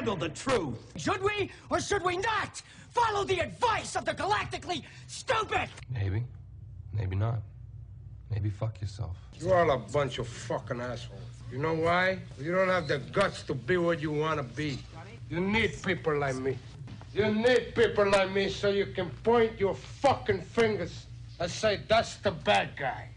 handle the truth. Should we or should we not follow the advice of the galactically stupid? Maybe. Maybe not. Maybe fuck yourself. You're all a bunch of fucking assholes. You know why? You don't have the guts to be what you want to be. You need people like me. You need people like me so you can point your fucking fingers and say, that's the bad guy.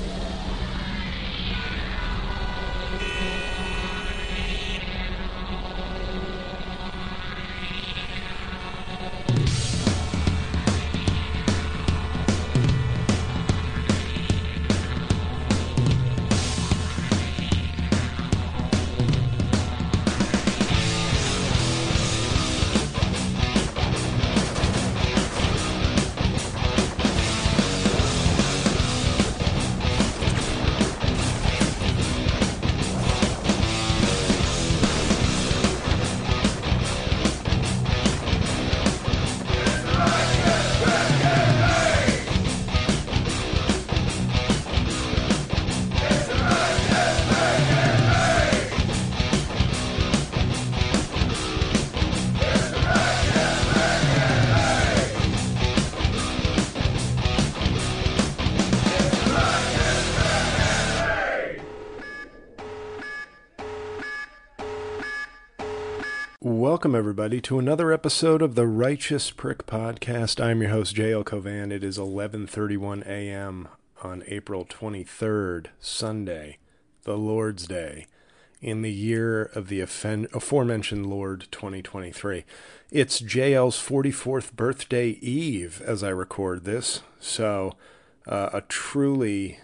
Welcome, everybody, to another episode of the Righteous Prick Podcast. I'm your host, J.L. Covan. It is 11:31 a.m. on April 23rd, Sunday, the Lord's Day, in the year of the aforementioned Lord 2023. It's JL's 44th birthday eve as I record this, so a truly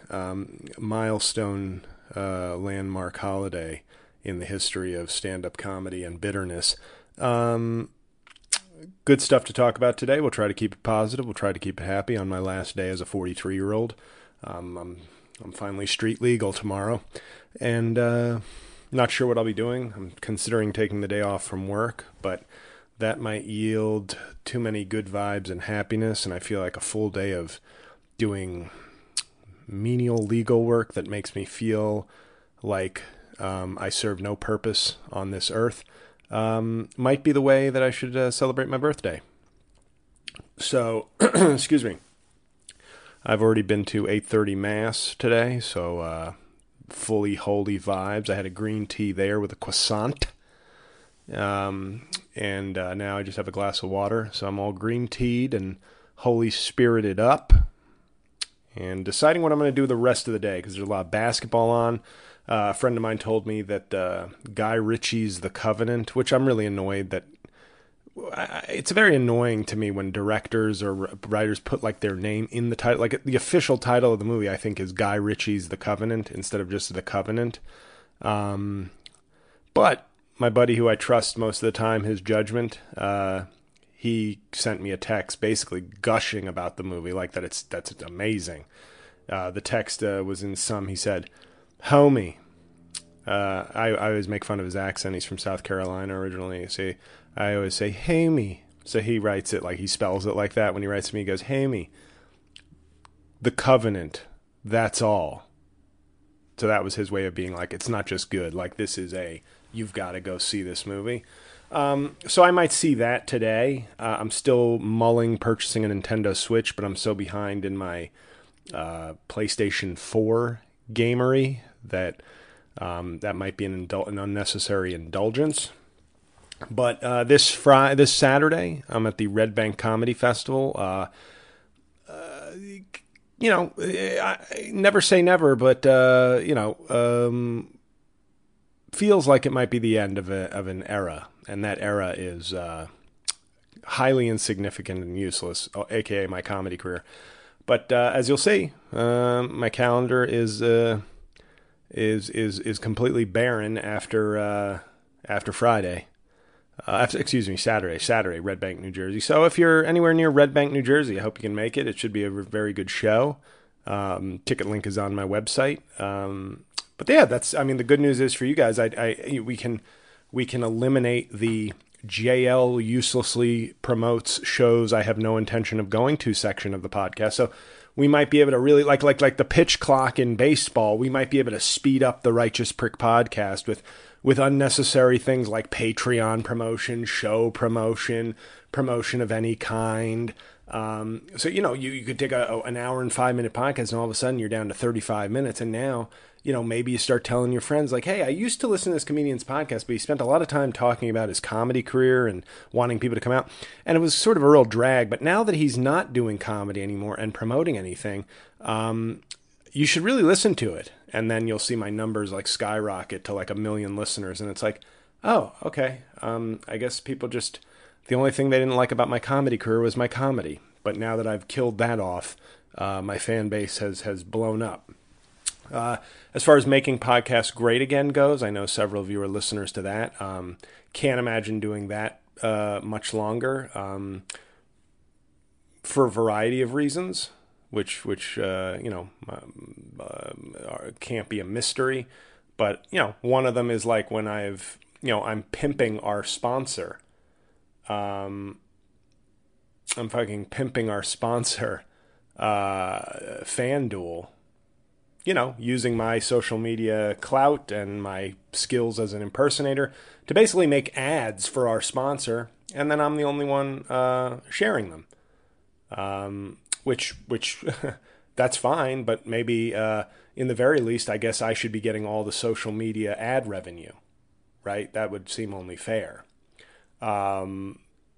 milestone landmark holiday in the history of stand-up comedy and bitterness. Good stuff to talk about today. We'll try to keep it positive. We'll try to keep it happy on my last day as a 43-year-old. I'm finally street legal tomorrow, and not sure what I'll be doing. I'm considering taking the day off from work, but that might yield too many good vibes and happiness, and I feel like a full day of doing menial legal work that makes me feel like I serve no purpose on this earth, might be the way that I should celebrate my birthday. So, excuse me. I've already been to 8:30 Mass today, so fully holy vibes. I had a green tea there with a croissant, and now I just have a glass of water, so I'm all green tea'd and holy spirited up, and deciding what I'm going to do the rest of the day, because there's a lot of basketball on. A friend of mine told me that Guy Ritchie's The Covenant, which I'm really annoyed that... It's very annoying to me when directors or writers put like their name in the title. Like the official title of the movie, I think, is Guy Ritchie's The Covenant instead of just The Covenant. But my buddy, who I trust most of the time, his judgment, he sent me a text basically gushing about the movie, like that's amazing. The text was in he said, "Homie." I always make fun of his accent. He's from South Carolina originally. I always say, "Hey me." So he writes it like he spells it like that. When he writes to me, he goes, "Hey me. The Covenant. That's all." So that was his way of being like, it's not just good. Like, this is you've got to go see this movie. So I might see that today. I'm still mulling purchasing a Nintendo Switch, but I'm so behind in my PlayStation 4 gamery that might be an unnecessary indulgence. But this Saturday, I'm at the Red Bank Comedy Festival. I never say never, but feels like it might be the end of an era, and that era is highly insignificant and useless, aka my comedy career. But as you'll see, my calendar is completely barren after Friday. Saturday, Red Bank, New Jersey. So if you're anywhere near Red Bank, New Jersey, I hope you can make it. It should be a very good show. Ticket link is on my website. But yeah, the good news is for you guys, we can eliminate the JL uselessly promotes shows I have no intention of going to section of the podcast. So we might be able to really, like the pitch clock in baseball, we might be able to speed up the Righteous Prick Podcast with unnecessary things like Patreon promotion, show promotion, promotion of any kind. So, you could take an hour and 5-minute podcast and all of a sudden you're down to 35 minutes. And now, maybe you start telling your friends like, hey, I used to listen to this comedian's podcast, but he spent a lot of time talking about his comedy career and wanting people to come out. And it was sort of a real drag. But now that he's not doing comedy anymore and promoting anything, you should really listen to it. And then you'll see my numbers like skyrocket to like 1 million listeners. And it's like, oh, okay. I guess people just... The only thing they didn't like about my comedy career was my comedy. But now that I've killed that off, my fan base has blown up. As far as making podcasts great again goes, I know several of you are listeners to that. Can't imagine doing that much longer for a variety of reasons, which can't be a mystery. But, one of them is like when I'm pimping our sponsor. I'm fucking pimping our sponsor, FanDuel, using my social media clout and my skills as an impersonator to basically make ads for our sponsor. And then I'm the only one sharing them, which that's fine. But maybe in the very least, I guess I should be getting all the social media ad revenue, right? That would seem only fair. You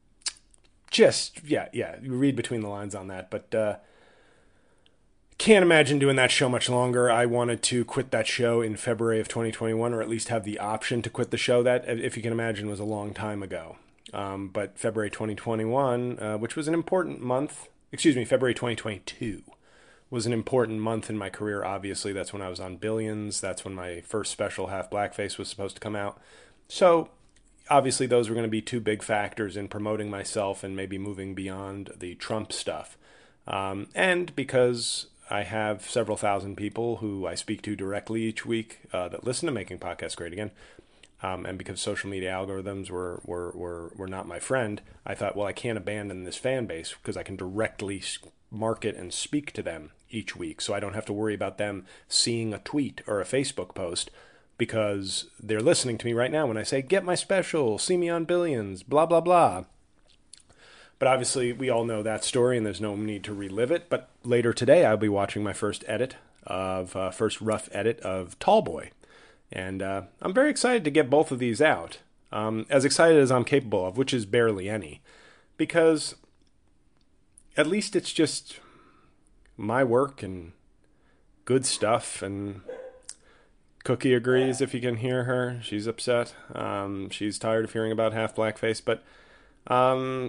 read between the lines on that, but can't imagine doing that show much longer. I wanted to quit that show in February of 2021, or at least have the option to quit the show. That, if you can imagine, was a long time ago. But February 2021, which was an important month, February 2022 was an important month in my career. Obviously, that's when I was on Billions. That's when my first special, Half Blackface, was supposed to come out. So obviously those were going to be two big factors in promoting myself and maybe moving beyond the Trump stuff. And because I have several thousand people who I speak to directly each week that listen to Making Podcasts Great Again, and because social media algorithms were not my friend, I thought, well, I can't abandon this fan base because I can directly market and speak to them each week. So I don't have to worry about them seeing a tweet or a Facebook post, because they're listening to me right now when I say, get my special, see me on Billions, blah, blah, blah. But obviously, we all know that story, and there's no need to relive it. But later today, I'll be watching my first rough edit of Tallboy. And I'm very excited to get both of these out. As excited as I'm capable of, which is barely any. Because at least it's just my work and good stuff, and... Cookie agrees, if you can hear her. She's upset. She's tired of hearing about Half Blackface. But, oh,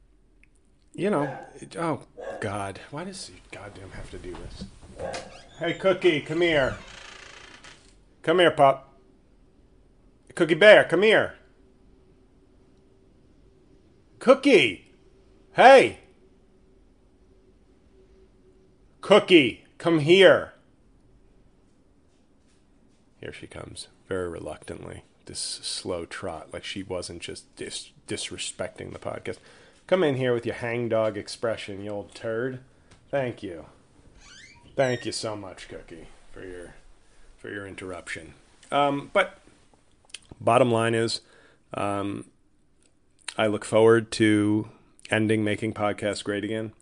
God. Why does he goddamn have to do this? Hey, Cookie, come here. Come here, pup. Cookie Bear, come here. Cookie! Hey! Cookie, come here. Here she comes, very reluctantly, this slow trot, like she wasn't just disrespecting the podcast. Come in here with your hangdog expression, you old turd. Thank you. Thank you so much, Cookie, for your interruption. But bottom line is, I look forward to ending Making Podcasts Great Again.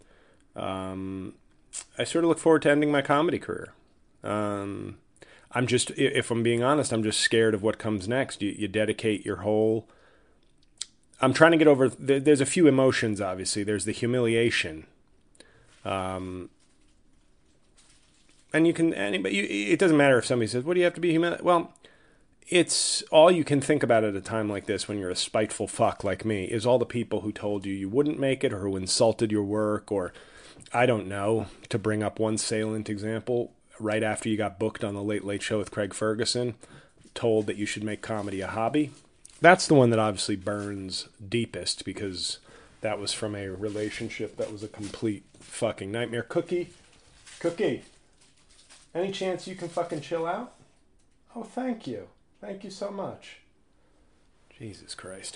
I sort of look forward to ending my comedy career. I'm just, if I'm being honest, I'm just scared of what comes next. You dedicate your whole... I'm trying to get over... There's a few emotions, obviously. There's the humiliation. And you can... it doesn't matter if somebody says, what do you have to be humiliated? Well, it's all you can think about at a time like this when you're a spiteful fuck like me, is all the people who told you wouldn't make it, or who insulted your work, or, I don't know, to bring up one salient example... right after you got booked on the Late Late Show with Craig Ferguson, told that you should make comedy a hobby. That's the one that obviously burns deepest, because that was from a relationship that was a complete fucking nightmare. Cookie, any chance you can fucking chill out? Oh, thank you. Thank you so much. Jesus Christ.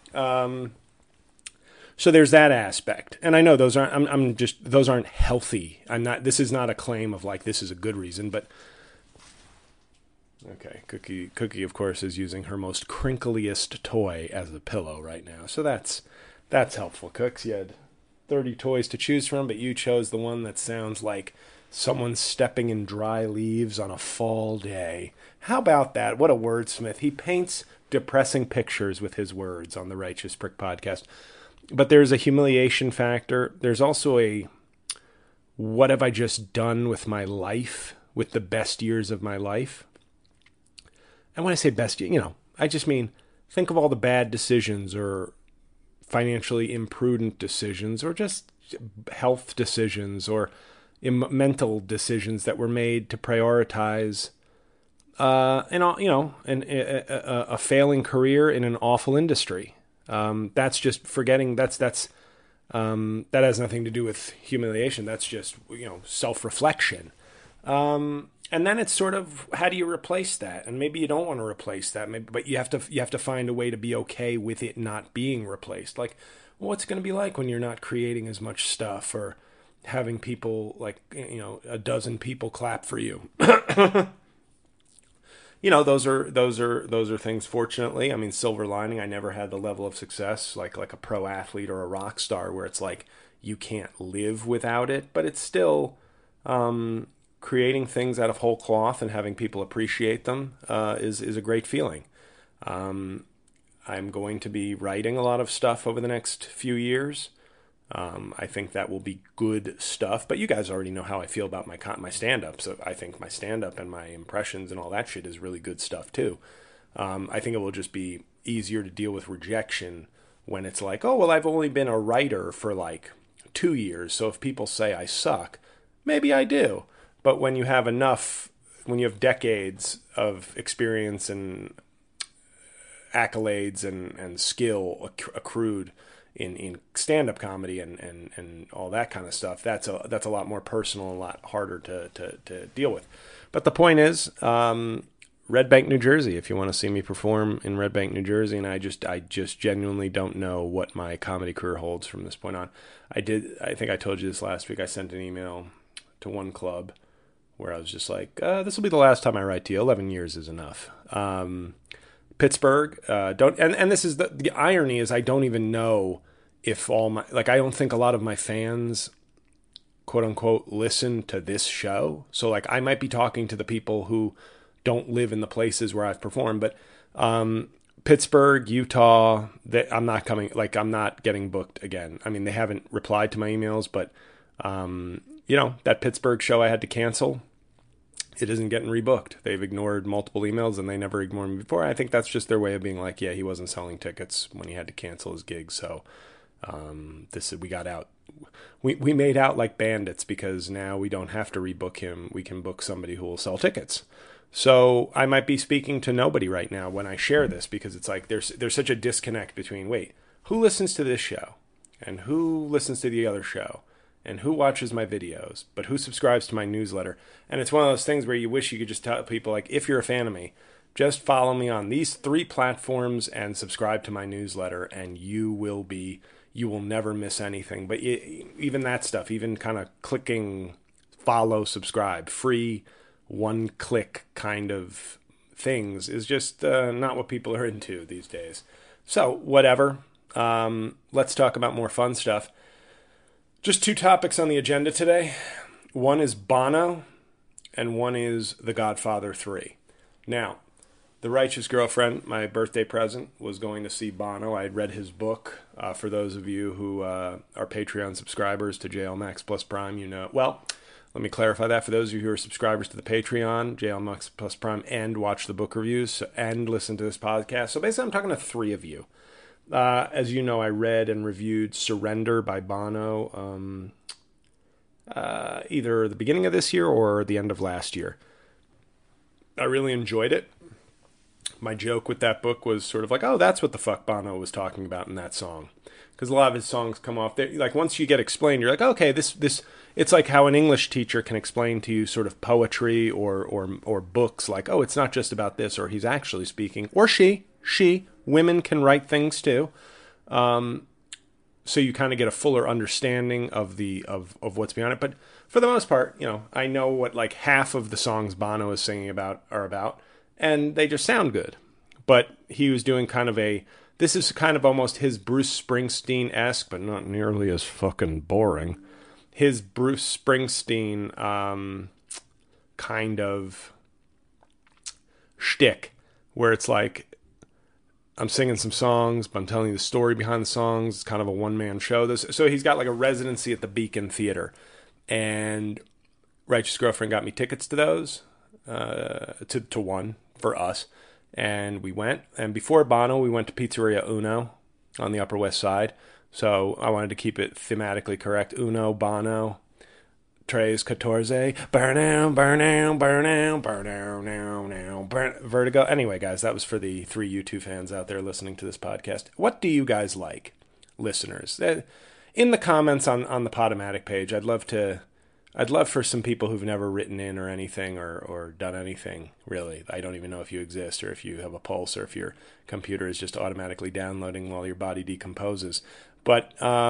So there's that aspect. And I know those aren't, those aren't healthy. This is not a claim of like, this is a good reason, but Okay, Cookie, of course, is using her most crinkliest toy as a pillow right now. So that's helpful, Cooks. You had 30 toys to choose from, but you chose the one that sounds like someone stepping in dry leaves on a fall day. How about that? What a wordsmith. He paints depressing pictures with his words on the Righteous Prick podcast. But there's a humiliation factor. There's also a, what have I just done with my life, with the best years of my life? And when I say best, I just mean think of all the bad decisions or financially imprudent decisions or just health decisions or mental decisions that were made to prioritize a failing career in an awful industry. That's just forgetting. That has nothing to do with humiliation. That's just self-reflection. And then it's sort of, how do you replace that? And maybe you don't want to replace that, but you have to find a way to be okay with it not being replaced. Like, what's it going to be like when you're not creating as much stuff or having people a dozen people clap for you? Those are things. Fortunately, I mean, silver lining. I never had the level of success like a pro athlete or a rock star where it's like you can't live without it, but it's still. Creating things out of whole cloth and having people appreciate them is a great feeling. I'm going to be writing a lot of stuff over the next few years. I think that will be good stuff. But you guys already know how I feel about my stand-up. So I think my stand-up and my impressions and all that shit is really good stuff too. I think it will just be easier to deal with rejection when it's like, oh, well, I've only been a writer for like 2 years. So if people say I suck, maybe I do. But when you have decades of experience and accolades and skill accrued in stand-up comedy and all that kind of stuff, that's a lot more personal and a lot harder to deal with. But the point is, Red Bank, New Jersey, if you want to see me perform in Red Bank, New Jersey, and I just genuinely don't know what my comedy career holds from this point on. I think I told you this last week. I sent an email to one club where I was just like, this will be the last time I write to you. 11 years is enough. Pittsburgh, and this is the irony is I don't even know if I don't think a lot of my fans, quote unquote, listen to this show. So like I might be talking to the people who don't live in the places where I've performed, but Pittsburgh, Utah, I'm not coming, like I'm not getting booked again. I mean, they haven't replied to my emails, but that Pittsburgh show I had to cancel, it isn't getting rebooked. They've ignored multiple emails and they never ignored me before. I think that's just their way of being like, yeah, he wasn't selling tickets when he had to cancel his gig. So we got out. We made out like bandits because now we don't have to rebook him. We can book somebody who will sell tickets. So I might be speaking to nobody right now when I share this because it's like there's such a disconnect between, wait, who listens to this show and who listens to the other show? And who watches my videos, but who subscribes to my newsletter? And it's one of those things where you wish you could just tell people, like, if you're a fan of me, just follow me on these 3 platforms and subscribe to my newsletter, and you will never miss anything. But even that stuff, even kind of clicking follow, subscribe, free, one-click kind of things is just not what people are into these days. So, whatever. Let's talk about more fun stuff. Just 2 topics on the agenda today. One is Bono, and one is The Godfather 3. Now, The Righteous Girlfriend, my birthday present, was going to see Bono. I had read his book. For those of you who are Patreon subscribers to JL Max Plus Prime, well, let me clarify that. For those of you who are subscribers to the Patreon, JL Max Plus Prime, and watch the book reviews, and listen to this podcast. So basically, I'm talking to 3 of you. As you know, I read and reviewed Surrender by Bono either the beginning of this year or the end of last year. I really enjoyed it. My joke with that book was sort of like, oh, that's what the fuck Bono was talking about in that song. Because a lot of his songs come off there. Like, once you get explained, you're like, okay, this it's like how an English teacher can explain to you sort of poetry or books, like, oh, it's not just about this, or he's actually speaking, or she, women can write things too. So you kind of get a fuller understanding of what's beyond it. But for the most part, I know what like half of the songs Bono is singing about are about, and they just sound good. But he was doing this is kind of almost his Bruce Springsteen-esque, but not nearly as fucking boring. His Bruce Springsteen kind of shtick, where it's like, I'm singing some songs, but I'm telling you the story behind the songs. It's kind of a one-man show. So he's got like a residency at the Beacon Theater. And Righteous Girlfriend got me tickets to those, to one, for us. And we went. And before Bono, we went to Pizzeria Uno on the Upper West Side. So I wanted to keep it thematically correct. Uno, Bono, Tres, Catorze, burn down, burn down, burn down, burn down, now, burn, Vertigo. Anyway, guys, that was for the 3 U2 fans out there listening to this podcast. What do you guys like, listeners? In the comments on the Podomatic page, I'd love for some people who've never written in or anything or done anything, really. I don't even know if you exist or if you have a pulse or if your computer is just automatically downloading while your body decomposes. But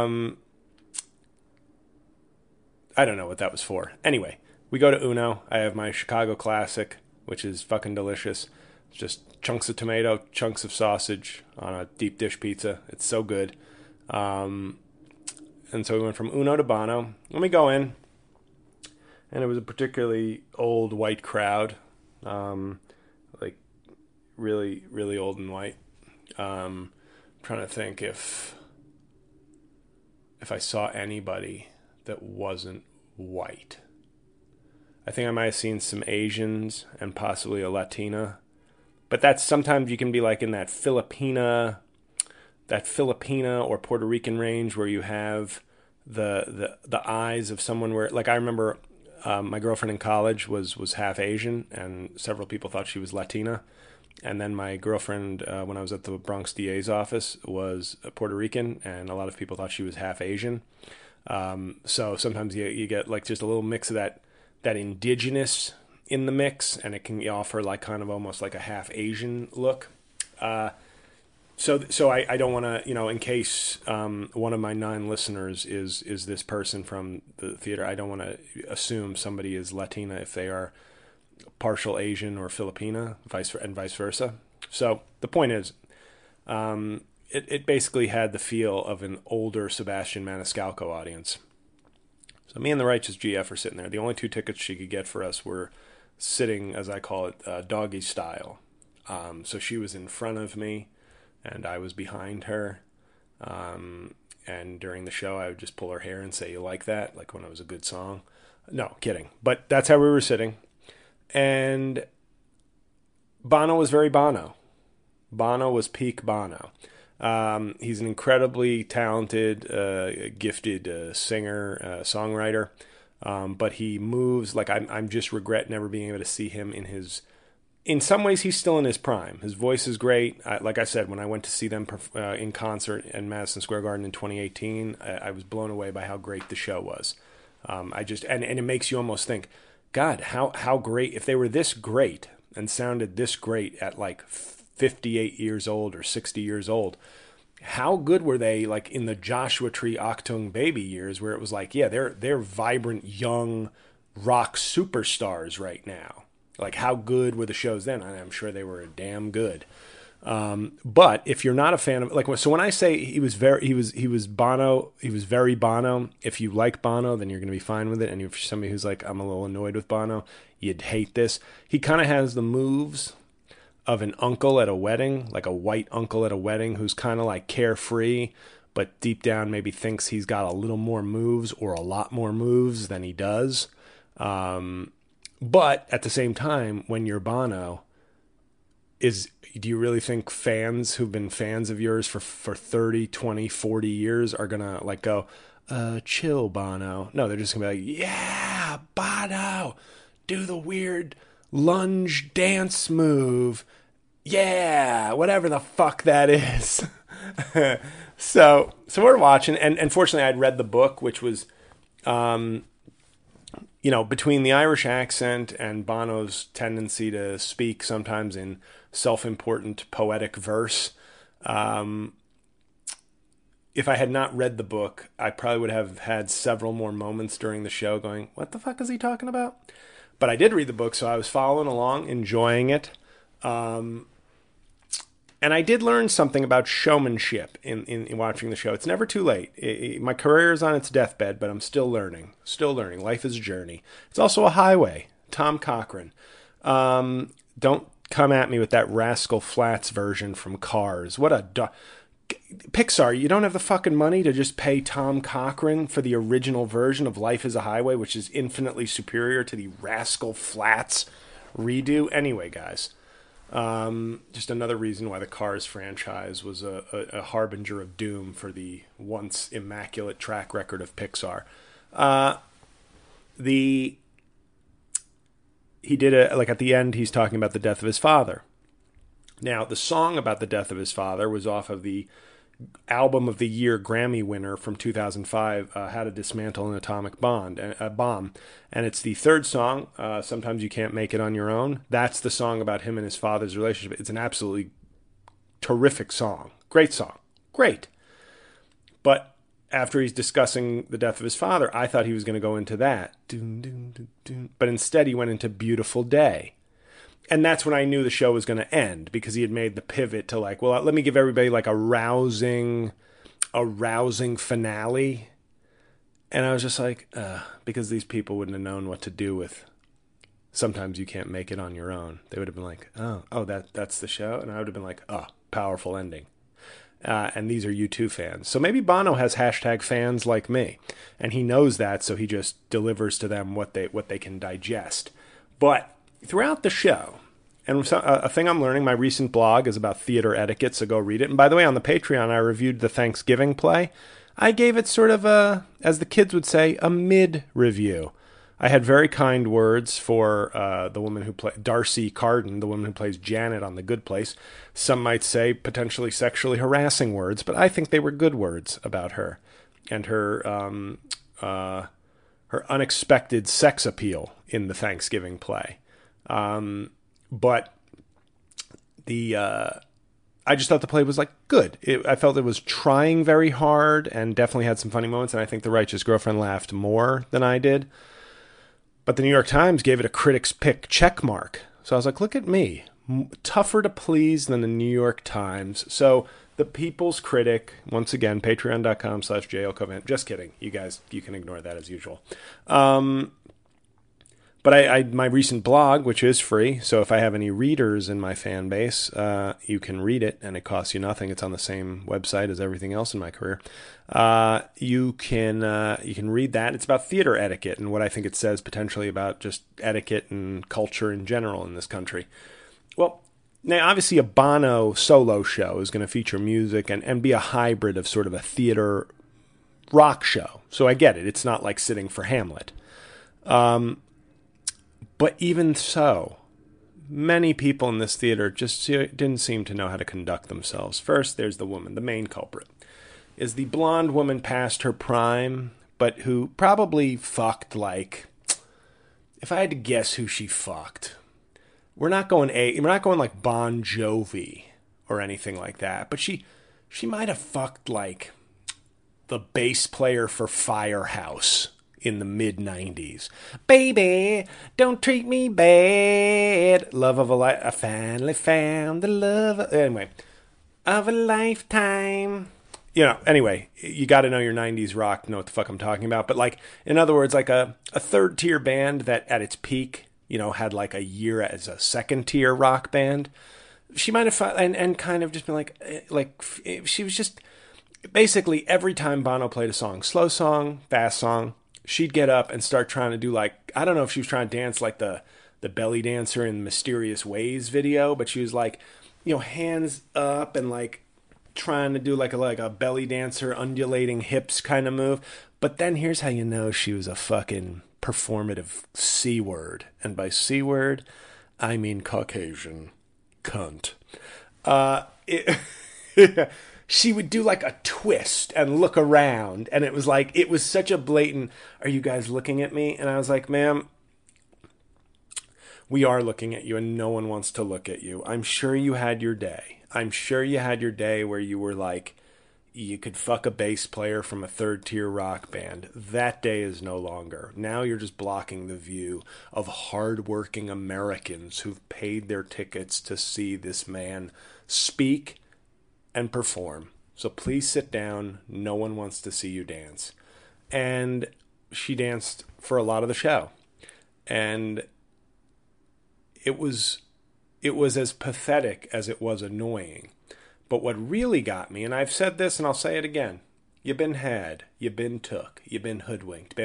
I don't know what that was for. Anyway, we go to Uno. I have my Chicago Classic, which is fucking delicious. It's just chunks of tomato, chunks of sausage on a deep dish pizza. It's so good. And so we went from Uno to Bono. Let me go in. And it was a particularly old white crowd. Like really, really old and white. Trying to think if I saw anybody that wasn't white. I think I might have seen some Asians and possibly a Latina. But that's sometimes you can be like in that Filipina or Puerto Rican range where you have the eyes of someone where, like, I remember my girlfriend in college was half Asian and several people thought she was Latina. And then my girlfriend, when I was at the Bronx DA's office, was Puerto Rican and a lot of people thought she was half Asian. So sometimes you get like just a little mix of that indigenous in the mix, and it can offer like kind of almost like a half Asian look. So I don't want to, in case one of my 9 listeners is this person from the theater, I don't want to assume somebody is Latina if they are partial Asian or Filipina, vice versa. So the point is, it basically had the feel of an older Sebastian Maniscalco audience. So me and the Righteous GF are sitting there. The only 2 tickets she could get for us were sitting, as I call it, doggy style. So she was in front of me, and I was behind her. And during the show, I would just pull her hair and say, "You like that?" Like when it was a good song. No, kidding. But that's how we were sitting. And Bono was very Bono. Bono was peak Bono. He's an incredibly talented, gifted singer, songwriter. But he moves like I'm just regret never being able to see him in some ways he's still in his prime. His voice is great. Like I said, when I went to see them in concert in Madison Square Garden in 2018, I was blown away by how great the show was. And it makes you almost think, God, how great, if they were this great and sounded this great at like 58 years old or 60 years old, how good were they like in the Joshua Tree Achtung Baby years where it was like, yeah, they're vibrant young rock superstars right now. Like how good were the shows then? I'm sure they were damn good. But if you're not a fan of so when I say he was Bono, he was very Bono. If you like Bono, then you're going to be fine with it. And if you're somebody who's like, I'm a little annoyed with Bono, you'd hate this. He kind of has the moves of an uncle at a wedding, like a white uncle at a wedding who's kind of like carefree, but deep down maybe thinks he's got a little more moves or a lot more moves than he does. But at the same time, when you're Bono, do you really think fans who've been fans of yours for 30, 20, 40 years are going to like go, chill, Bono? No, they're just going to be like, yeah, Bono, do the weird lunge dance move. Yeah, whatever the fuck that is. So we're watching, and unfortunately I'd read the book, which was, between the Irish accent and Bono's tendency to speak sometimes in self-important poetic verse. If I had not read the book, I probably would have had several more moments during the show going, what the fuck is he talking about? But I did read the book, so I was following along, enjoying it. And I did learn something about showmanship in watching the show. It's never too late. My career is on its deathbed, but I'm still learning. Still learning. Life is a journey. It's also a highway. Tom Cochran. Don't come at me with that Rascal Flatts version from Cars. What a... Pixar, you don't have the fucking money to just pay Tom Cochran for the original version of Life is a Highway, which is infinitely superior to the Rascal Flatts redo. Anyway, guys, just another reason why the Cars franchise was a harbinger of doom for the once immaculate track record of Pixar. He did at the end, he's talking about the death of his father. Now, the song about the death of his father was off of the Album of the Year Grammy winner from 2005, How to Dismantle an Atomic Bomb. And it's the third song, Sometimes You Can't Make It on Your Own. That's the song about him and his father's relationship. It's an absolutely terrific song. Great song. Great. But after he's discussing the death of his father, I thought he was going to go into that. But instead he went into Beautiful Day. And that's when I knew the show was going to end, because he had made the pivot to let me give everybody a rousing finale. And I was just because these people wouldn't have known what to do with Sometimes You Can't Make It on Your Own. They would have been like, that's the show. And I would have been like, powerful ending. And these are U2 fans. So maybe Bono has #fans like me, and he knows that. So he just delivers to them what they can digest. But throughout the show, and a thing I'm learning, my recent blog is about theater etiquette, so go read it. And by the way, on the Patreon, I reviewed the Thanksgiving play. I gave it sort of as the kids would say, a mid-review. I had very kind words for the woman who played Darcy Carden, the woman who plays Janet on The Good Place. Some might say potentially sexually harassing words, but I think they were good words about her and her unexpected sex appeal in the Thanksgiving play. But I just thought the play was good. I felt it was trying very hard and definitely had some funny moments. And I think The Righteous Girlfriend laughed more than I did. But the New York Times gave it a critic's pick check mark. So I was like, look at me, tougher to please than the New York Times. So the People's Critic, once again, patreon.com/JLCovan. Just kidding. You guys, you can ignore that as usual. But I my recent blog, which is free, so if I have any readers in my fan base, you can read it, and it costs you nothing. It's on the same website as everything else in my career. You can read that. It's about theater etiquette and what I think it says potentially about just etiquette and culture in general in this country. Well, now obviously a Bono solo show is going to feature music and be a hybrid of sort of a theater rock show. So I get it. It's not like sitting for Hamlet. But even so, many people in this theater just didn't seem to know how to conduct themselves. First, there's the woman, the main culprit. Is the blonde woman past her prime, but who probably fucked if I had to guess who she fucked, we're not going like Bon Jovi or anything like that, but she might have fucked the bass player for Firehouse in the mid-90s. Baby, don't treat me bad. Love of a life. I finally found the love of a lifetime. Anyway, you got to know your 90s rock to know what the fuck I'm talking about. But in other words, a third-tier band that at its peak, had a year as a second-tier rock band. She might have and kind of just been she was just basically every time Bono played a song, slow song, fast song, she'd get up and start trying to do I don't know if she was trying to dance like the belly dancer in Mysterious Ways video, but she was hands up and trying to do a belly dancer undulating hips kind of move. But then here's how you know she was a fucking performative C word. And by C word, I mean Caucasian cunt. She would do a twist and look around, and it was such a blatant, are you guys looking at me? And I was like, ma'am, we are looking at you, and no one wants to look at you. I'm sure you had your day. I'm sure you had your day where you were you could fuck a bass player from a third-tier rock band. That day is no longer. Now you're just blocking the view of hardworking Americans who've paid their tickets to see this man speak and perform. So please sit down. No one wants to see you dance. And she danced for a lot of the show. And it was as pathetic as it was annoying. But what really got me, and I've said this and I'll say it again, you been had, you been took, you been hoodwinked.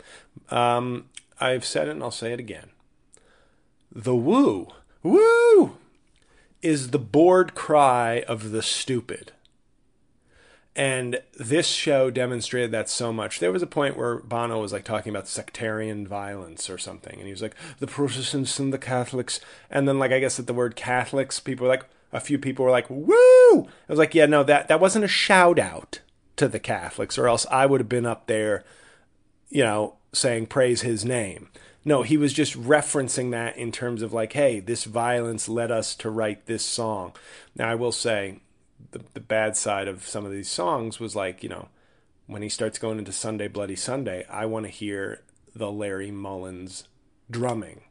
I've said it and I'll say it again. The woo is the bored cry of the stupid. And this show demonstrated that so much. There was a point where Bono was like talking about sectarian violence or something. And he was like, the Protestants and the Catholics. And then like, I guess at the word Catholics, people were like, a few people were like, woo! I was like, yeah, no, that wasn't a shout out to the Catholics, or else I would have been up there, saying praise his name. No, he was just referencing that in terms of like, hey, this violence led us to write this song. Now, I will say the bad side of some of these songs was like, when he starts going into Sunday Bloody Sunday, I want to hear the Larry Mullins drumming.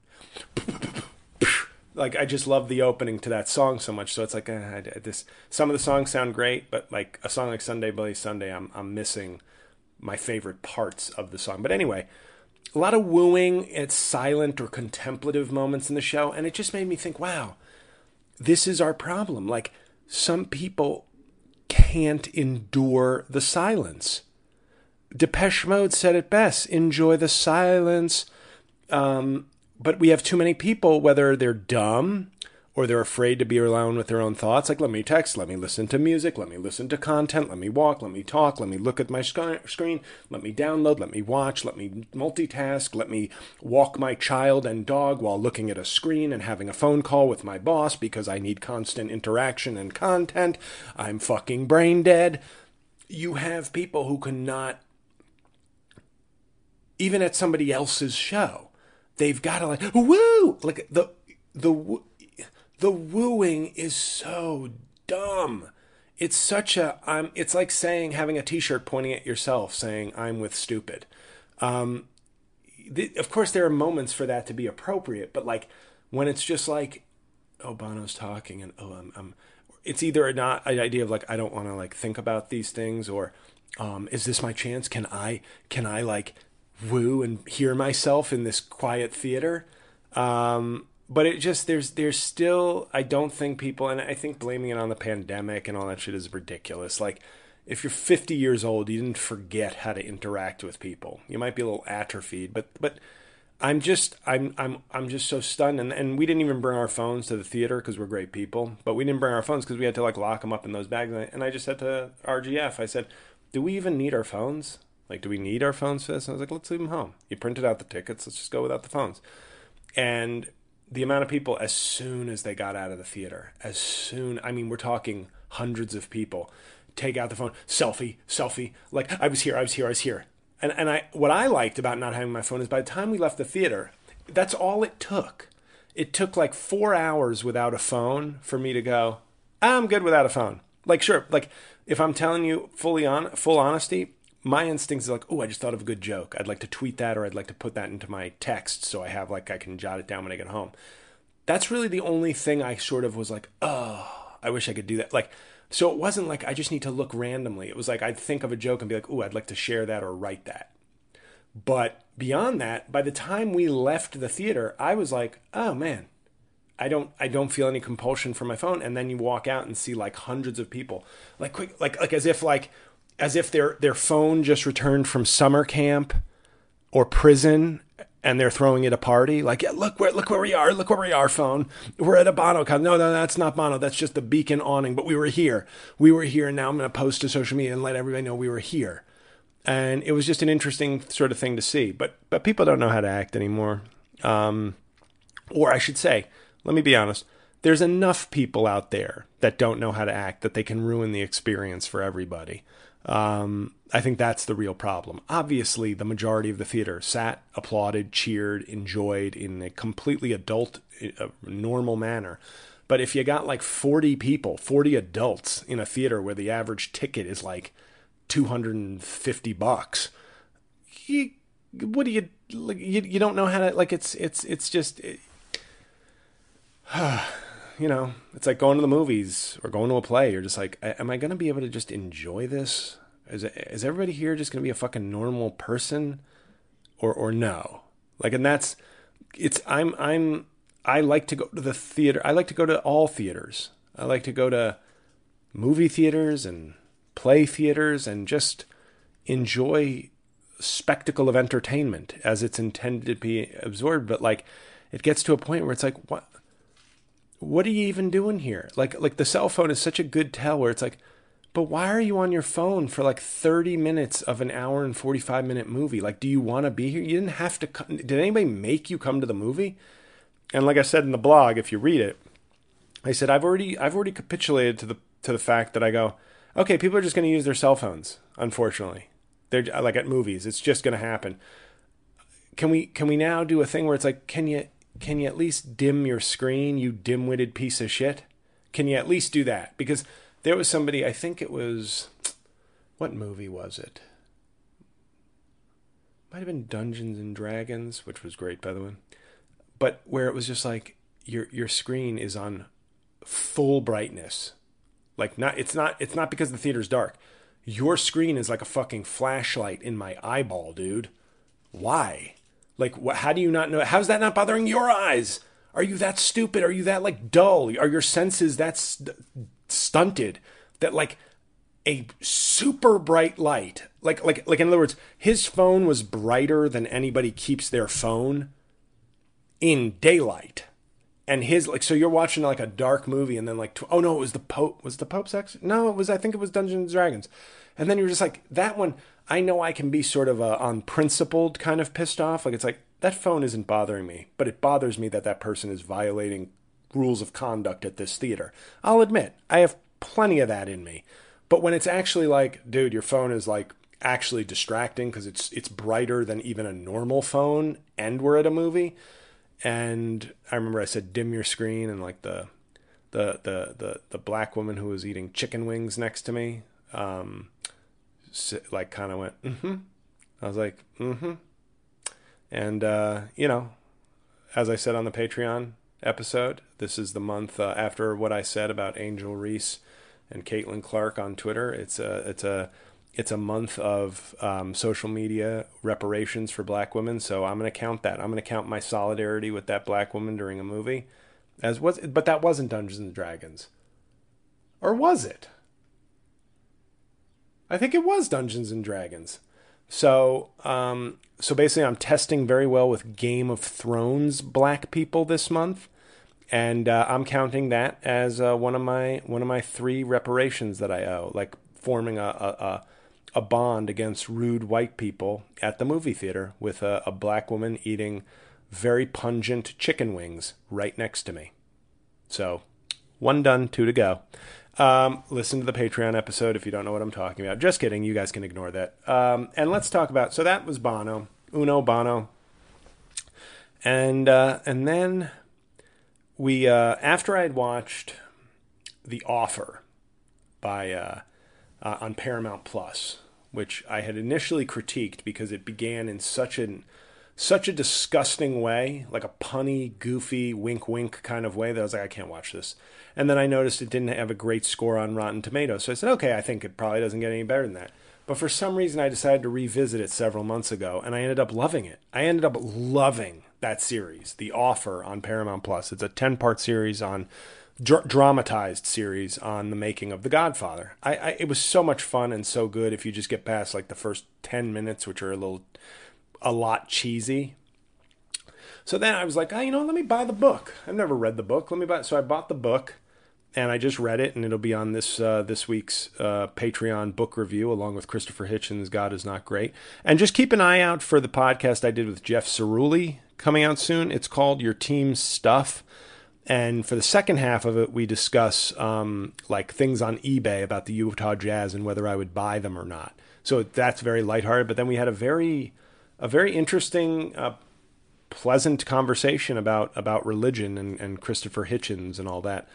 Like, I just love the opening to that song so much. So it's like, some of the songs sound great, but like a song like Sunday Bloody Sunday, I'm missing my favorite parts of the song. But anyway, a lot of wooing at silent or contemplative moments in the show. And it just made me think, wow, this is our problem. Like, some people can't endure the silence. Depeche Mode said it best, enjoy the silence. But we have too many people, whether they're dumb or they're afraid to be alone with their own thoughts. Like, let me text, let me listen to music, let me listen to content, let me walk, let me talk, let me look at my screen, let me download, let me watch, let me multitask, let me walk my child and dog while looking at a screen and having a phone call with my boss because I need constant interaction and content. I'm fucking brain dead. You have people who cannot, even at somebody else's show, they've got to like, woo! Like, the wooing is so dumb. It's such a, it's like saying, having a t-shirt pointing at yourself saying, I'm with stupid. Of course there are moments for that to be appropriate, but like, when it's just like, oh, Bono's talking and it's either not an idea of like, I don't want to like think about these things, or, is this my chance? Can I like woo and hear myself in this quiet theater? But it just, there's still, I don't think people, and I think blaming it on the pandemic and all that shit is ridiculous. Like, if you're 50 years old, you didn't forget how to interact with people. You might be a little atrophied, but I'm just so stunned. And we didn't even bring our phones to the theater because we're great people, but we didn't bring our phones because we had to like lock them up in those bags. And I just said to RGF, I said, do we even need our phones? Like, do we need our phones for this? And I was like, let's leave them home. You printed out the tickets. Let's just go without the phones. And the amount of people, as soon as they got out of the theater, we're talking hundreds of people, take out the phone, selfie, like, I was here. And what I liked about not having my phone is by the time we left the theater, that's all it took. It took like 4 hours without a phone for me to go, I'm good without a phone. Like, sure, like, if I'm telling you full honesty, my instincts are like, oh, I just thought of a good joke. I'd like to tweet that, or I'd like to put that into my text so I have, like, I can jot it down when I get home. That's really the only thing I sort of was like, oh, I wish I could do that. Like, so it wasn't like I just need to look randomly. It was like I'd think of a joke and be like, oh, I'd like to share that or write that. But beyond that, by the time we left the theater, I was like, oh, man, I don't feel any compulsion for my phone. And then you walk out and see like hundreds of people, like quick, like as if their phone just returned from summer camp or prison and they're throwing it a party. Like, yeah, look where we are, phone. We're at a Bono concert. No, that's not Bono. That's just the beacon awning. But we were here. And now I'm going to post to social media and let everybody know we were here. And it was just an interesting sort of thing to see. But people don't know how to act anymore. Or I should say, let me be honest. There's enough people out there that don't know how to act that they can ruin the experience for everybody. I think that's the real problem. Obviously, the majority of the theater sat, applauded, cheered, enjoyed in a completely adult, normal manner. But if you got like 40 people, 40 adults in a theater where the average ticket is like $250, what do you, like, you don't know how to, like, it's just, you know, it's like going to the movies or going to a play. You're just like, am I going to be able to just enjoy this? Is everybody here just going to be a fucking normal person or no? Like, and that's, I like to go to the theater. I like to go to all theaters. I like to go to movie theaters and play theaters and just enjoy spectacle of entertainment as it's intended to be absorbed. But like, it gets to a point where it's like, what are you even doing here? Like the cell phone is such a good tell where it's like, but why are you on your phone for like 30 minutes of an hour and 45-minute movie? Like, do you want to be here? You didn't have to come. Did anybody make you come to the movie? And like I said in the blog, if you read it, I said, I've already capitulated to the fact that I go, okay, people are just going to use their cell phones. Unfortunately, they're like at movies. It's just going to happen. Can we now do a thing where it's like, can you at least dim your screen, you dim-witted piece of shit? Can you at least do that? Because there was somebody, I think it was, what movie was it? Might have been Dungeons and Dragons, which was great, by the way. But where it was just like, your screen is on full brightness. Like, it's not because the theater's dark. Your screen is like a fucking flashlight in my eyeball, dude. Why? Like, how do you not know? How's that not bothering your eyes? Are you that stupid? Are you that, like, dull? Are your senses that stunted that, like, a super bright light, like in other words, his phone was brighter than anybody keeps their phone in daylight. And his, like, so you're watching like a dark movie and then like, oh no, it was the Pope. Was the Pope's ex? No, I think it was Dungeons and Dragons. And then you're just like, that one, I know I can be sort of unprincipled kind of pissed off. Like, it's like, that phone isn't bothering me, but it bothers me that person is violating rules of conduct at this theater. I'll admit, I have plenty of that in me. But when it's actually like, dude, your phone is like actually distracting because it's brighter than even a normal phone and we're at a movie. And I remember I said, dim your screen, and like the black woman who was eating chicken wings next to me, like kind of went, mm-hmm. I was like, mm-hmm. And, you know, as I said on the Patreon episode, this is the month after what I said about Angel Reese and Caitlin Clark on Twitter. It's a month of social media reparations for black women. So I'm going to count that. I'm going to count my solidarity with that black woman during a movie but that wasn't Dungeons and Dragons. Or was it? I think it was Dungeons and Dragons. So basically I'm testing very well with Game of Thrones black people this month. And I'm counting that as one of my 3 reparations that I owe, like forming a bond against rude white people at the movie theater with a black woman eating very pungent chicken wings right next to me. So 1 done, 2 to go. Listen to the Patreon episode if you don't know what I'm talking about. Just kidding. You guys can ignore that. And let's talk about, so that was Bono, Uno Bono. And then we, after I had watched The Offer by, on Paramount Plus, which I had initially critiqued because it began in such a disgusting way, like a punny, goofy, wink kind of way that I was like, I can't watch this. And then I noticed it didn't have a great score on Rotten Tomatoes. So I said, okay, I think it probably doesn't get any better than that. But for some reason, I decided to revisit it several months ago, and I ended up loving it. I ended up loving that series, The Offer on Paramount Plus. It's a 10-part series on dramatized series on the making of The Godfather. It was so much fun and so good if you just get past like the first 10 minutes, which are a lot cheesy. So then I was like, let me buy the book. I've never read the book. So I bought the book and I just read it, and it'll be on this week's Patreon book review along with Christopher Hitchens' God Is Not Great. And just keep an eye out for the podcast I did with Jeff Cerulli coming out soon. It's called Your Team's Stuff. And for the second half of it, we discuss like things on eBay about the Utah Jazz and whether I would buy them or not. So that's very lighthearted. But then we had a very interesting pleasant conversation about religion and Christopher Hitchens and all that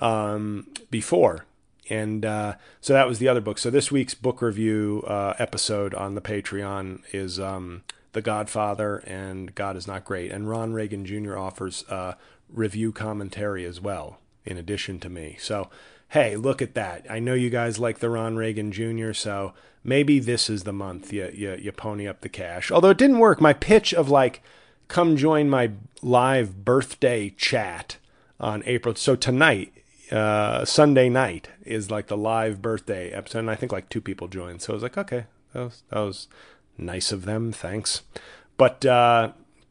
before. And so that was the other book. So this week's book review episode on the Patreon is The Godfather and God Is Not Great. And Ron Reagan Jr. offers review commentary as well, in addition to me. So, hey, look at that. I know you guys like the Ron Reagan Jr., so maybe this is the month you pony up the cash. Although it didn't work. My pitch of like, come join my live birthday chat on April. So tonight, Sunday night is like the live birthday episode, and I think like 2 people joined. So I was like, okay, that was nice of them. Thanks. But I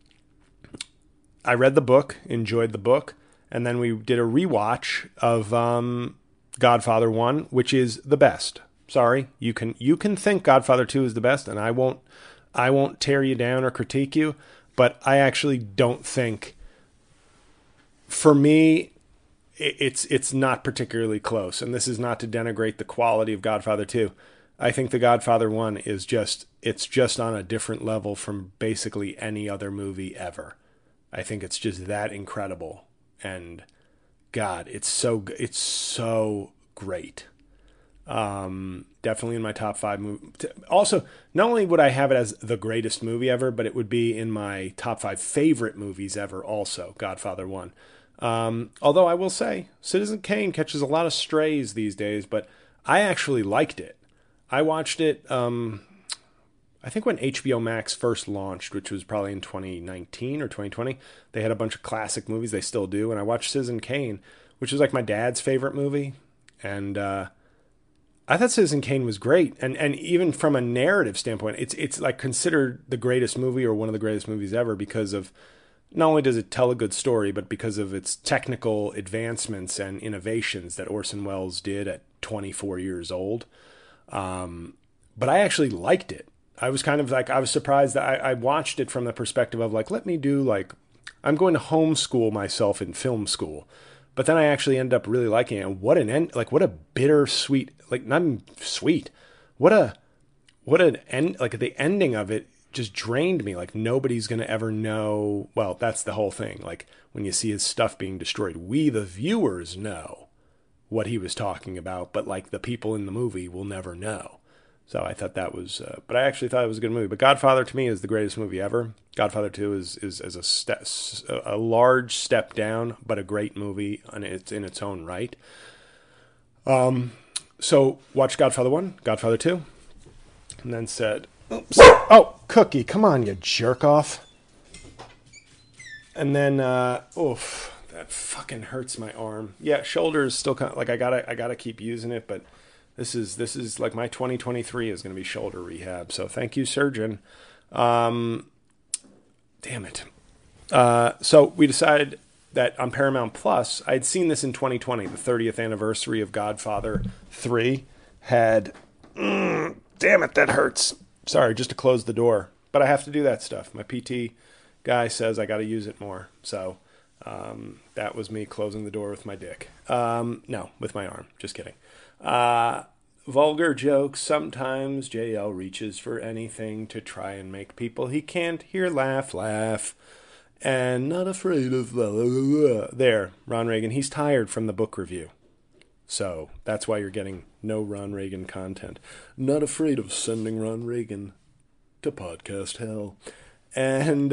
read the book, enjoyed the book, and then we did a rewatch of Godfather 1, which is the best. Sorry, you can think Godfather 2 is the best, and I won't tear you down or critique you, but I actually don't think, for me, it's not particularly close. And this is not to denigrate the quality of Godfather 2. I think The Godfather 1 is just on a different level from basically any other movie ever. I think it's just that incredible. And God, it's so great. Definitely in my top 5 movie. Also, not only would I have it as the greatest movie ever, but it would be in my top 5 favorite movies ever also, Godfather 1. Although I will say, Citizen Kane catches a lot of strays these days, but I actually liked it. I watched it, I think when HBO Max first launched, which was probably in 2019 or 2020, they had a bunch of classic movies. They still do. And I watched Citizen Kane, which was like my dad's favorite movie. And I thought Citizen Kane was great. And even from a narrative standpoint, it's like considered the greatest movie or one of the greatest movies ever because of, not only does it tell a good story, but because of its technical advancements and innovations that Orson Welles did at 24 years old. But I actually liked it. I was kind of like, I was surprised that I watched it from the perspective of like, let me do like, I'm going to homeschool myself in film school. But then I actually ended up really liking it. And what a bittersweet, like not even sweet. What an end, like the ending of it just drained me. Like nobody's going to ever know. Well, that's the whole thing. Like when you see his stuff being destroyed, we, the viewers, know what he was talking about, but like the people in the movie will never know. So I thought that was, but I actually thought it was a good movie. But Godfather to me is the greatest movie ever. Godfather 2 is a large step down, but a great movie, and it's in its own right. So watched Godfather 1, Godfather 2, and then said, oops, oh, Cookie, come on, you jerk off. And then, oof, that fucking hurts my arm. Yeah, shoulder is still kind of, like I gotta keep using it, but this is like my 2023 is going to be shoulder rehab. So thank you, surgeon. Damn it. So we decided that on Paramount Plus, I'd seen this in 2020, the 30th anniversary of Godfather 3 had, damn it, that hurts. Sorry, just to close the door. But I have to do that stuff. My PT guy says I got to use it more. So that was me closing the door with my dick. No, with my arm. Just kidding. Vulgar jokes. Sometimes JL reaches for anything to try and make people he can't hear laugh. And not afraid of blah, blah, blah, blah. There, Ron Reagan. He's tired from the book review. So that's why you're getting no Ron Reagan content. Not afraid of sending Ron Reagan to podcast hell. And,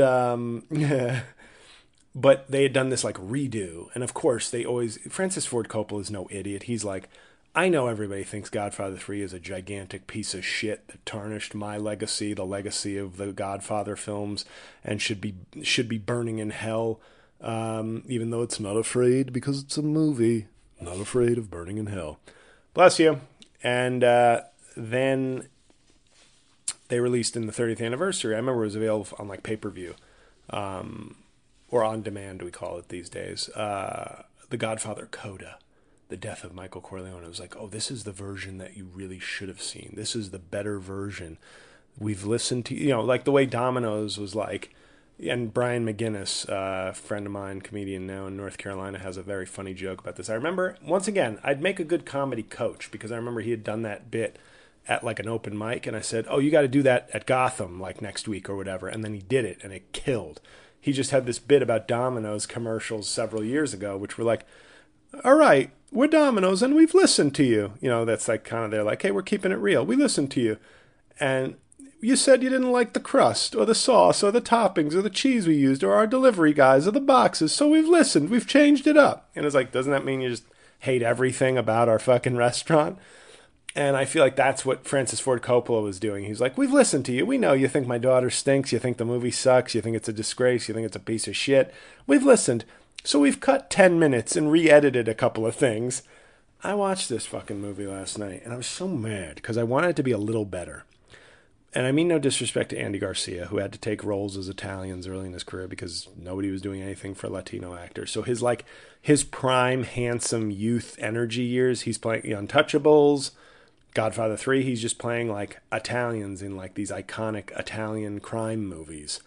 but they had done this like redo. And of course they always, Francis Ford Coppola is no idiot. He's like, I know everybody thinks Godfather 3 is a gigantic piece of shit that tarnished my legacy, the legacy of the Godfather films, and should be burning in hell, even though it's not afraid because it's a movie. Not afraid of burning in hell. Bless you. And then they released in the 30th anniversary. I remember it was available on like pay-per-view, or on demand, we call it these days. The Godfather Coda. The Death of Michael Corleone. It was like, oh, this is the version that you really should have seen. This is the better version. We've listened to, like the way Domino's was like, and Brian McGinnis, a friend of mine, comedian now in North Carolina, has a very funny joke about this. I remember, once again, I'd make a good comedy coach because I remember he had done that bit at like an open mic, and I said, oh, you got to do that at Gotham like next week or whatever. And then he did it, and it killed. he just had this bit about Domino's commercials several years ago, which were like, all right, we're Domino's and we've listened to you. You know, that's like kind of, they're like, hey, we're keeping it real. We listened to you. And you said you didn't like the crust or the sauce or the toppings or the cheese we used or our delivery guys or the boxes. So we've listened. We've changed it up. And it's like, doesn't that mean you just hate everything about our fucking restaurant? And I feel like that's what Francis Ford Coppola was doing. He's like, we've listened to you. We know you think my daughter stinks. You think the movie sucks. You think it's a disgrace. You think it's a piece of shit. We've listened. So we've cut 10 minutes and re-edited a couple of things. I watched this fucking movie last night and I was so mad because I wanted it to be a little better. And I mean no disrespect to Andy Garcia, who had to take roles as Italians early in his career because nobody was doing anything for Latino actors. So his prime, handsome youth energy years, he's playing The Untouchables, Godfather 3, he's just playing like Italians in like these iconic Italian crime movies.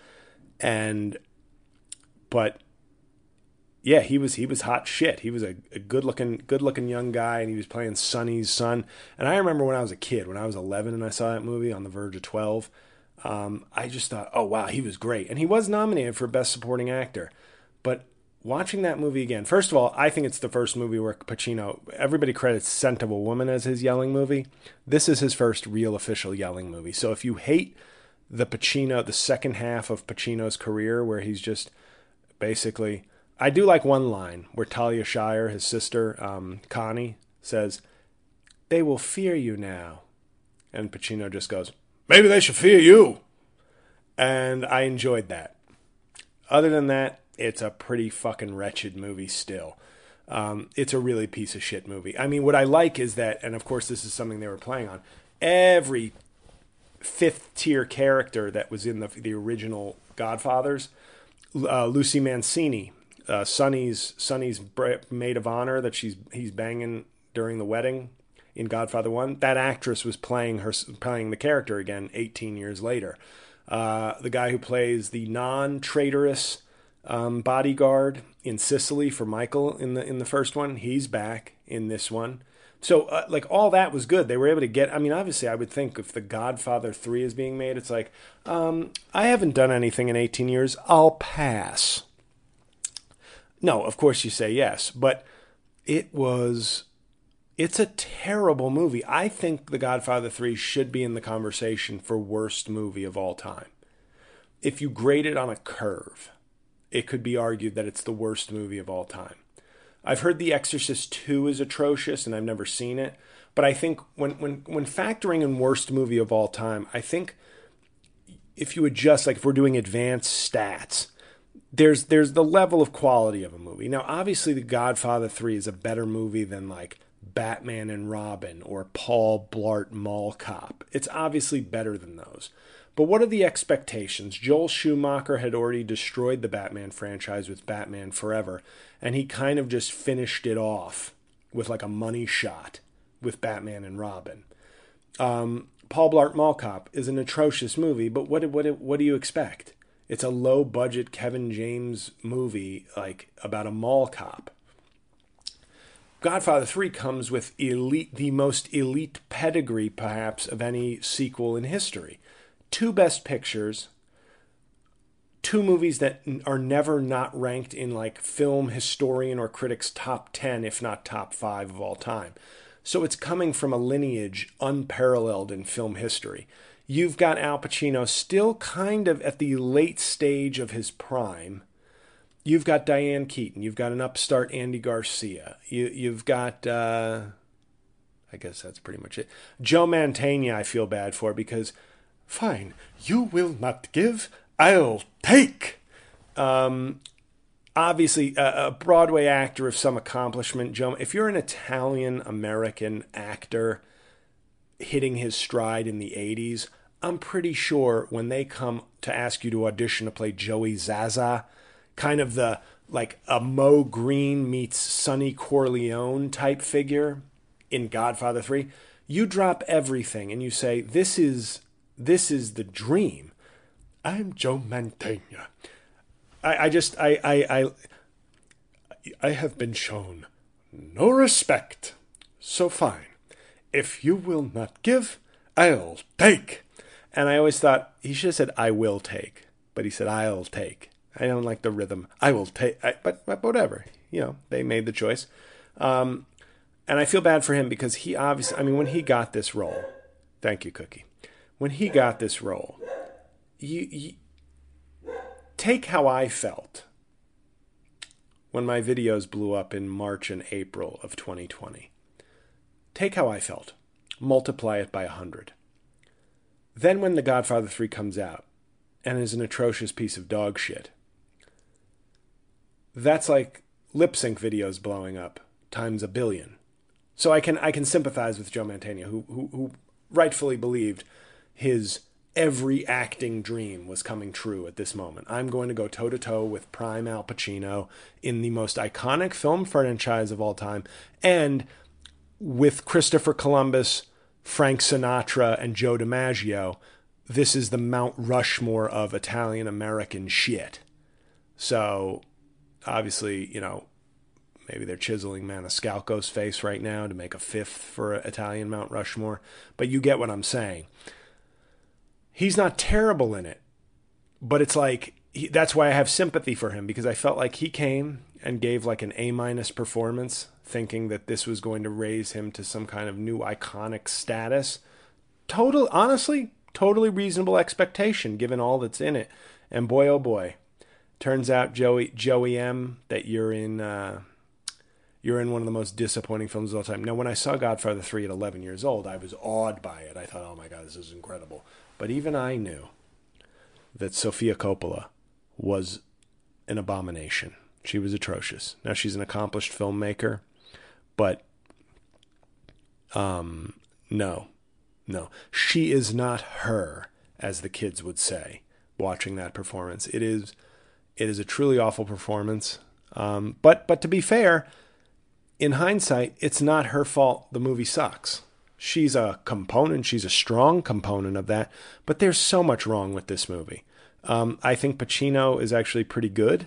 But yeah, he was hot shit. He was a good looking young guy, and he was playing Sonny's son. And I remember when I was a kid, when I was 11 and I saw that movie, On the Verge of 12, I just thought, oh wow, he was great. And he was nominated for Best Supporting Actor. But watching that movie again, first of all, I think it's the first movie where Pacino, everybody credits Scent of a Woman as his yelling movie. This is his first real official yelling movie. So if you hate the second half of Pacino's career, where he's just basically, I do like one line where Talia Shire, his sister, Connie, says, "They will fear you now." And Pacino just goes, "Maybe they should fear you." And I enjoyed that. Other than that, it's a pretty fucking wretched movie still. It's a really piece of shit movie. I mean, what I like is that, and of course this is something they were playing on, every fifth tier character that was in the original Godfathers, Lucy Mancini, Sonny's maid of honor that he's banging during the wedding in Godfather 1, that actress was playing the character again 18 years later. The guy who plays the non-traitorous bodyguard in Sicily for Michael in the first one, he's back in this one. So like all that was good. They were able to get, I mean, obviously I would think if the Godfather 3 is being made, it's like, I haven't done anything in 18 years. I'll pass. No, of course you say yes, but it's a terrible movie. I think The Godfather 3 should be in the conversation for worst movie of all time. If you grade it on a curve, it could be argued that it's the worst movie of all time. I've heard The Exorcist 2 is atrocious, and I've never seen it. But I think when factoring in worst movie of all time, I think if you adjust, like if we're doing advanced stats, there's the level of quality of a movie. Now, obviously, The Godfather 3 is a better movie than like Batman and Robin or Paul Blart Mall Cop. It's obviously better than those. But what are the expectations? Joel Schumacher had already destroyed the Batman franchise with Batman Forever, and he kind of just finished it off with like a money shot with Batman and Robin. Paul Blart Mall Cop is an atrocious movie, but what do you expect? It's a low-budget Kevin James movie like about a mall cop. Godfather 3 comes with the most elite pedigree, perhaps, of any sequel in history. 2 Best Pictures, 2 movies that are never not ranked in like film historian or critics top 10, if not top 5 of all time. So it's coming from a lineage unparalleled in film history. You've got Al Pacino still kind of at the late stage of his prime. You've got Diane Keaton. You've got an upstart Andy Garcia. You've got, I guess that's pretty much it. Joe Mantegna I feel bad for because, fine, you will not give, I'll take. Obviously, a Broadway actor of some accomplishment. Joe, if you're an Italian-American actor hitting his stride in the 80s, I'm pretty sure when they come to ask you to audition to play Joey Zaza, kind of the like a Mo Green meets Sonny Corleone type figure in Godfather 3, you drop everything and you say, this is the dream. I'm Joe Mantegna. I have been shown no respect. So fine. If you will not give, I'll take. And I always thought he should have said, I will take. But he said, I'll take. I don't like the rhythm. But whatever. You know, they made the choice. And I feel bad for him because he obviously, I mean, when he got this role, thank you, Cookie. When he got this role, you take how I felt when my videos blew up in March and April of 2020. Take how I felt. Multiply it by 100. Then when The Godfather 3 comes out and is an atrocious piece of dog shit, that's like lip sync videos blowing up times a billion. So I can sympathize with Joe Mantegna, who rightfully believed his every acting dream was coming true at this moment. I'm going to go toe-to-toe with prime Al Pacino in the most iconic film franchise of all time, and with Christopher Columbus, Frank Sinatra, and Joe DiMaggio, this is the Mount Rushmore of Italian-American shit. So, obviously, you know, maybe they're chiseling Maniscalco's face right now to make a fifth for Italian Mount Rushmore, but you get what I'm saying. He's not terrible in it, but it's like, that's why I have sympathy for him, because I felt like he came and gave like an A- performance, thinking that this was going to raise him to some kind of new iconic status. Honestly, totally reasonable expectation given all that's in it. And boy, oh boy, turns out, Joey M., that you're in one of the most disappointing films of all time. Now, when I saw Godfather 3 at 11 years old, I was awed by it. I thought, oh my God, this is incredible. But even I knew that Sofia Coppola was an abomination. She was atrocious. Now, she's an accomplished filmmaker, but no. She is not her, as the kids would say, watching that performance. It is a truly awful performance. But to be fair, in hindsight, it's not her fault the movie sucks. She's a component. She's a strong component of that. But there's so much wrong with this movie. I think Pacino is actually pretty good.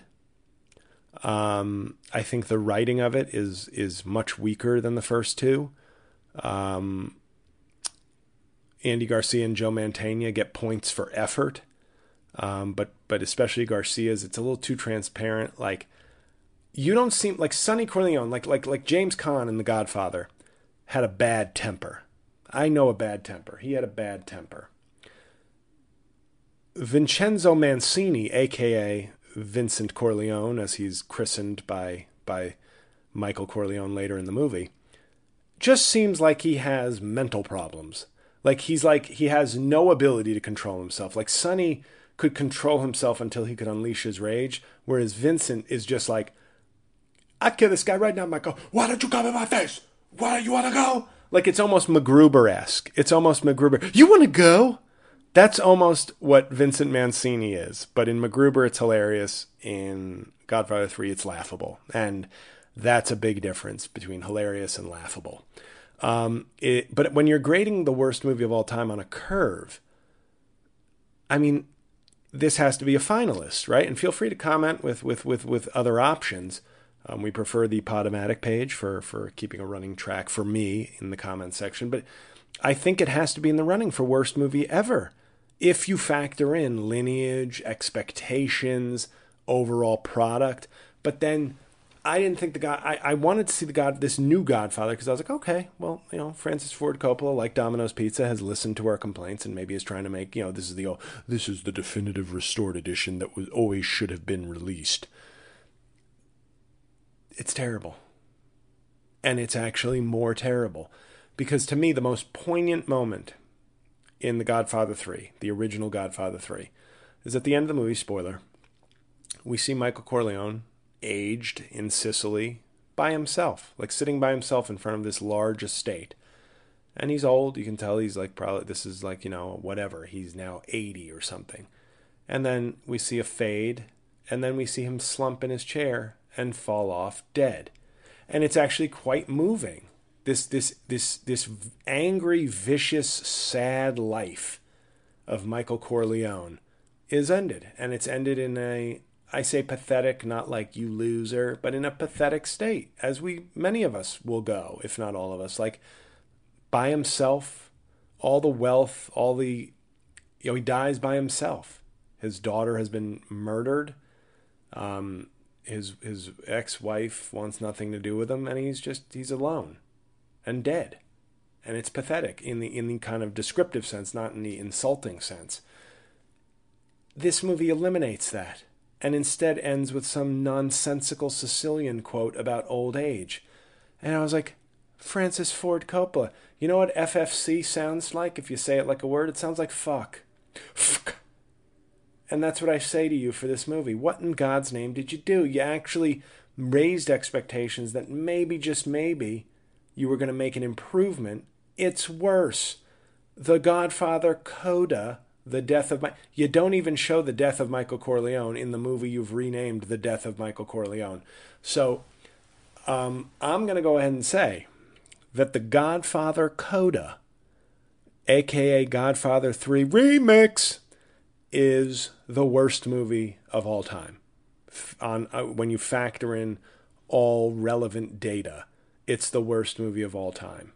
I think the writing of it is much weaker than the first two. Andy Garcia and Joe Mantegna get points for effort. But especially Garcia's, it's a little too transparent. Like, you don't seem like Sonny Corleone, like James Caan in The Godfather had a bad temper. I know a bad temper. He had a bad temper. Vincenzo Mancini, a.k.a. Vincent Corleone, as he's christened by Michael Corleone later in the movie, just seems like he has mental problems. Like he has no ability to control himself. Like Sonny could control himself until he could unleash his rage, whereas Vincent is just like, I'd kill this guy right now, Michael. Why don't you come in my face? Why, you want to go? Like, it's almost MacGruber-esque. It's almost MacGruber. You want to go? That's almost what Vincent Mancini is. But in MacGruber, it's hilarious. In Godfather 3, it's laughable. And that's a big difference between hilarious and laughable. But when you're grading the worst movie of all time on a curve, I mean, this has to be a finalist, right? And feel free to comment with other options. We prefer the Podomatic page for keeping a running track for me in the comments section. But I think it has to be in the running for worst movie ever, if you factor in lineage, expectations, overall product. But then I didn't think I wanted to see this new Godfather, because I was like, okay, well, you know, Francis Ford Coppola, like Domino's Pizza, has listened to our complaints and maybe is trying to make, you know, this is the definitive restored edition that always should have been released. It's terrible. And it's actually more terrible. Because to me, the most poignant moment in The Godfather 3, the original Godfather 3, is at the end of the movie, spoiler, we see Michael Corleone, aged in Sicily, by himself, like sitting by himself in front of this large estate. And he's old. You can tell he's like, probably, this is like, you know, whatever. He's now 80 or something. And then we see a fade, and then we see him slump in his chair and fall off dead. And it's actually quite moving. This angry, vicious, sad life of Michael Corleone is ended. And it's ended in I say pathetic, not like you loser, but in a pathetic state, as many of us will go, if not all of us, like by himself, all the wealth, he dies by himself. His daughter has been murdered. His ex-wife wants nothing to do with him, and he's alone and dead. And it's pathetic in the kind of descriptive sense, not in the insulting sense. This movie eliminates that and instead ends with some nonsensical Sicilian quote about old age. And I was like, Francis Ford Coppola, you know what FFC sounds like if you say it like a word? It sounds like fuck. Fuck. And that's what I say to you for this movie. What in God's name did you do? You actually raised expectations that maybe, just maybe, you were going to make an improvement. It's worse. The Godfather Coda, the death of you don't even show the death of Michael Corleone in the movie you've renamed The Death of Michael Corleone. So I'm going to go ahead and say that the Godfather Coda, a.k.a. Godfather 3 Remix, is the worst movie of all time. When you factor in all relevant data, it's the worst movie of all time.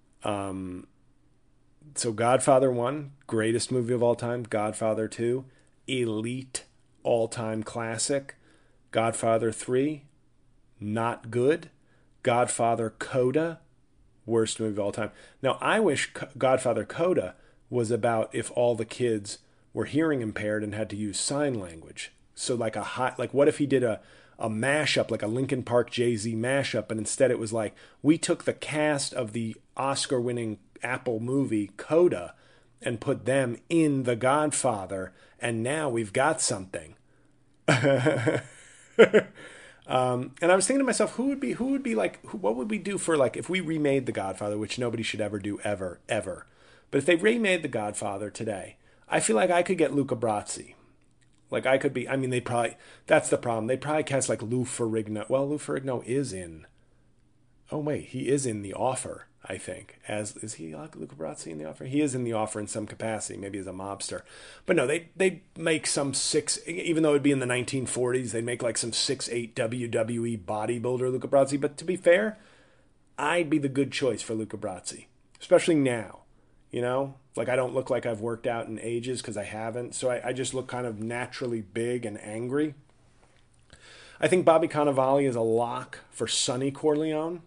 So Godfather 1, greatest movie of all time. Godfather 2, elite all-time classic. Godfather 3, not good. Godfather Coda, worst movie of all time. Now, I wish Godfather Coda was about if all the kids were hearing impaired and had to use sign language. So like what if he did a mashup, like a Linkin Park Jay-Z mashup, and instead it was like, we took the cast of the Oscar-winning Apple movie Coda and put them in The Godfather, and now we've got something. And I was thinking to myself, what would we do for, like, if we remade The Godfather, which nobody should ever do, ever. But if they remade The Godfather today, I feel like I could get Luca Brasi. Like, I could be, I mean, that's the problem. They'd probably cast, like, Lou Ferrigno. Well, Lou Ferrigno is in, he is in The Offer, I think. Is he like Luca Brasi in The Offer? He is in The Offer in some capacity, maybe as a mobster. But no, they make some even though it'd be in the 1940s, they'd make like some 6'8" WWE bodybuilder Luca Brasi. But to be fair, I'd be the good choice for Luca Brasi, especially now. You know, like, I don't look like I've worked out in ages because I haven't. So I just look kind of naturally big and angry. I think Bobby Cannavale is a lock for Sonny Corleone.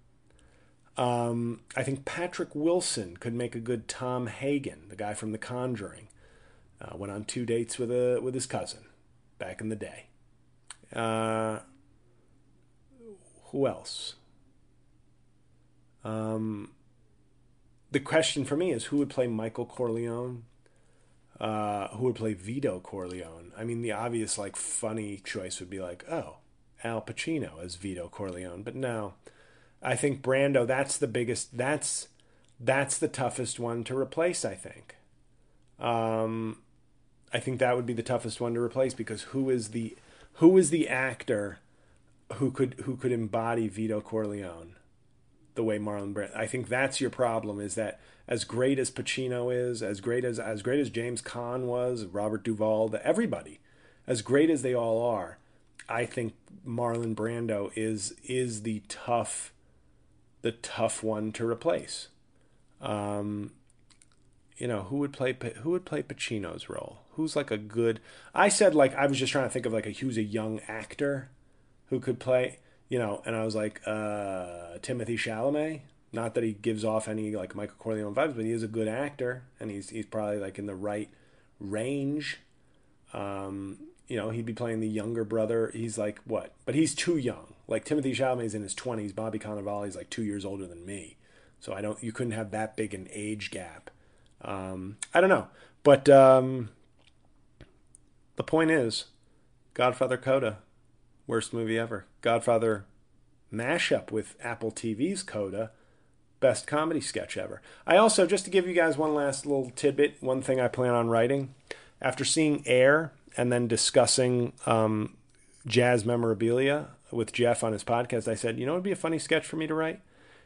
I think Patrick Wilson could make a good Tom Hagen, the guy from The Conjuring. Went on 2 dates with his cousin back in the day. Who else? The question for me is, who would play Michael Corleone? Who would play Vito Corleone? I mean, the obvious, like, funny choice would be like, Al Pacino as Vito Corleone. But no, I think Brando, that's the biggest, that's the toughest one to replace, I think. I think that would be the toughest one to replace, because who is the actor who could embody Vito Corleone the way Marlon Brando? I think that's your problem, is that as great as Pacino is, as great as James Caan was, Robert Duvall, everybody, as great as they all are, I think Marlon Brando is the tough one to replace. Who would play Pacino's role? Who's like a good? I said, like, I was just trying to think of like who's a young actor who could play. And I was like, Timothée Chalamet. Not that he gives off any like Michael Corleone vibes, but he is a good actor, and he's probably like in the right range. He'd be playing the younger brother. He's like what? But he's too young. Like, Timothée Chalamet's in his 20s. Bobby Cannavale's like 2 years older than me. So you couldn't have that big an age gap. I don't know. But the point is, Godfather Coda, worst movie ever. Godfather mashup with Apple TV's Coda, best comedy sketch ever. I also, just to give you guys one last little tidbit, one thing I plan on writing, after seeing Air and then discussing jazz memorabilia with Jeff on his podcast, I said, it would be a funny sketch for me to write?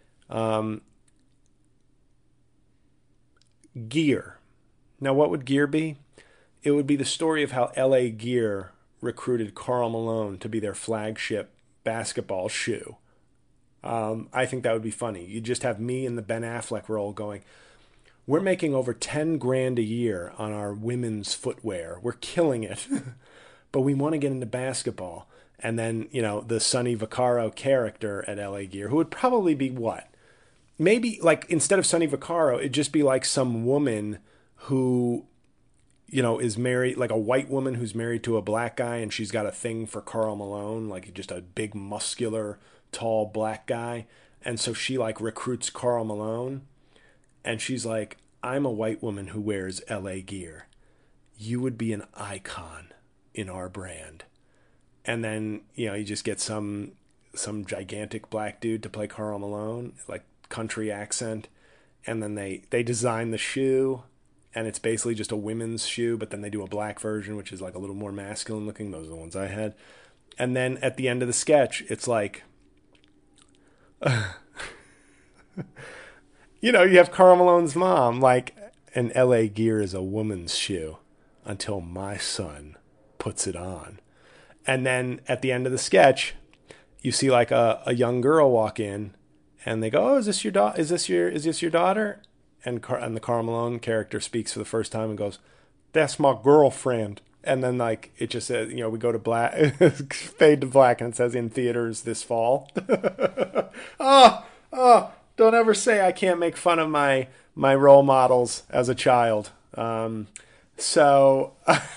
Gear. Now, what would Gear be? It would be the story of how LA Gear recruited Karl Malone to be their flagship basketball shoe. I think that would be funny. You just have me and the Ben Affleck role going, we're making over $10,000 a year on our women's footwear. We're killing it. but we want to get into basketball. And then, the Sonny Vaccaro character at LA Gear, who would probably be what? Maybe, like, instead of Sonny Vaccaro, it'd just be like some woman who, is married, like a white woman who's married to a black guy, and she's got a thing for Karl Malone, like just a big, muscular, tall black guy. And so she, like, recruits Karl Malone, and she's like, I'm a white woman who wears LA Gear. You would be an icon in our brand. And then, you just get some gigantic black dude to play Karl Malone, like country accent. And then they design the shoe, and it's basically just a women's shoe, but then they do a black version, which is like a little more masculine looking. Those are the ones I had. And then at the end of the sketch, it's like, you have Karl Malone's mom, like, an LA Gear is a woman's shoe until my son puts it on. And then at the end of the sketch, you see like a young girl walk in, and they go, "Oh, is this your daughter?" And the Karl Malone character speaks for the first time and goes, "That's my girlfriend." And then, like, it just says, we go to black, fade to black, and it says in theaters this fall. Oh, don't ever say I can't make fun of my role models as a child. So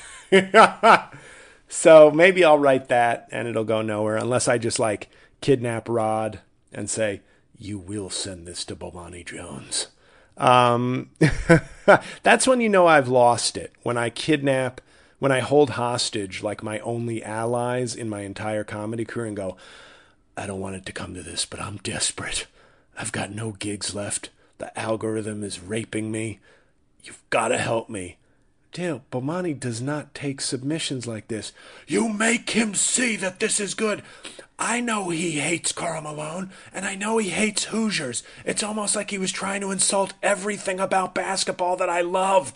maybe I'll write that and it'll go nowhere unless I just, like, kidnap Rod and say, "You will send this to Bomani Jones." That's when I've lost it. When I hold hostage, like, my only allies in my entire comedy career and go, "I don't want it to come to this, but I'm desperate. I've got no gigs left. The algorithm is raping me. You've got to help me." Dale, Bomani does not take submissions like this. "You make him see that this is good. I know he hates Karl Malone, and I know he hates Hoosiers. It's almost like he was trying to insult everything about basketball that I loved."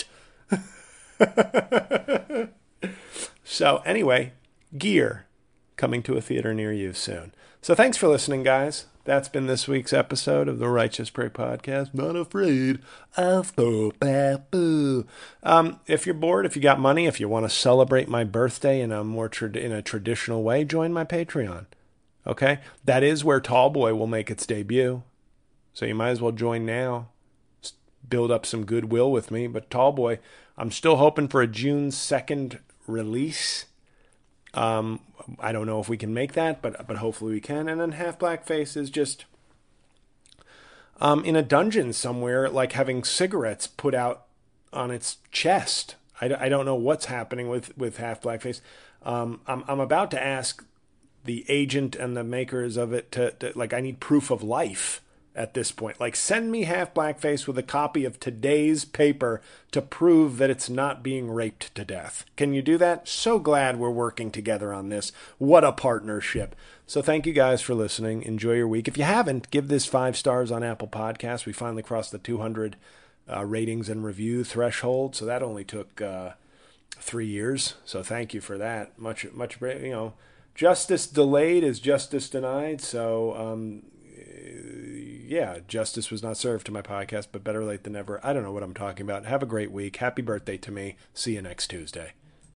So anyway, Gear, coming to a theater near you soon. So thanks for listening, guys. That's been this week's episode of the Righteous Prick Podcast. Not afraid of the babu. If you're bored, if you got money, if you want to celebrate my birthday in a more in a traditional way, join my Patreon. Okay? That is where Tallboy will make its debut. So you might as well join now. Build up some goodwill with me. But Tallboy, I'm still hoping for a June 2nd release. I don't know if we can make that, but hopefully we can. And then Half Blackface is just in a dungeon somewhere, like having cigarettes put out on its chest. I don't know what's happening with Half Blackface. I'm about to ask the agent and the makers of it to like, I need proof of life at this point. Like, send me Half Blackface with a copy of today's paper to prove that it's not being raped to death. Can you do that? So glad we're working together on this. What a partnership. So thank you guys for listening. Enjoy your week. If you haven't, give this 5 stars on Apple Podcasts. We finally crossed the 200 ratings and review threshold. So that only took 3 years. So thank you for that. Much, justice delayed is justice denied. So, yeah, justice was not served to my podcast, but better late than never. I don't know what I'm talking about. Have a great week. Happy birthday to me. See you next Tuesday.